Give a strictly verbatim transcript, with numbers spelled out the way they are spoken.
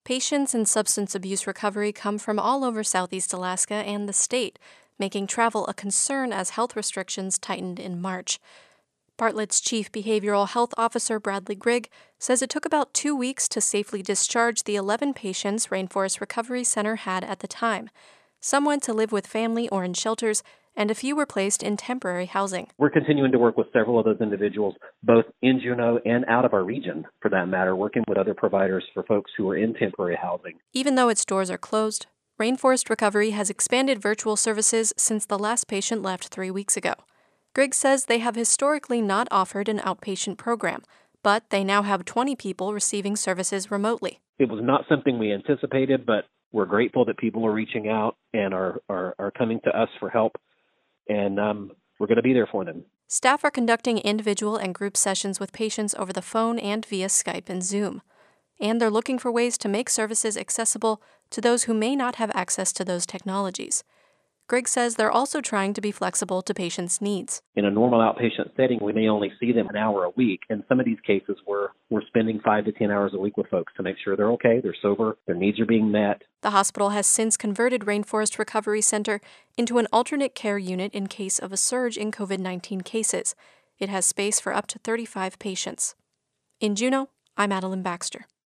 Patients in substance abuse recovery come from all over Southeast Alaska and the state, making travel a concern as health restrictions tightened in March. Bartlett's Chief Behavioral Health Officer Bradley Grigg says it took about two weeks to safely discharge the eleven patients Rainforest Recovery Center had at the time. Some went to live with family or in shelters, and a few were placed in temporary housing. We're continuing to work with several of those individuals, both in Juneau and out of our region, for that matter, working with other providers for folks who are in temporary housing. Even though its doors are closed, Rainforest Recovery has expanded virtual services since the last patient left three weeks ago. Grigg says they have historically not offered an outpatient program, but they now have twenty people receiving services remotely. It was not something we anticipated, but we're grateful that people are reaching out and are, are, are coming to us for help, and um, we're going to be there for them. Staff are conducting individual and group sessions with patients over the phone and via Skype and Zoom. And they're looking for ways to make services accessible to those who may not have access to those technologies. Grigg says they're also trying to be flexible to patients' needs. In a normal outpatient setting, we may only see them an hour a week. In some of these cases, we're, we're spending five to ten hours a week with folks to make sure they're okay, they're sober, their needs are being met. The hospital has since converted Rainforest Recovery Center into an alternate care unit in case of a surge in COVID nineteen cases. It has space for up to thirty-five patients. In Juneau, I'm Adeline Baxter.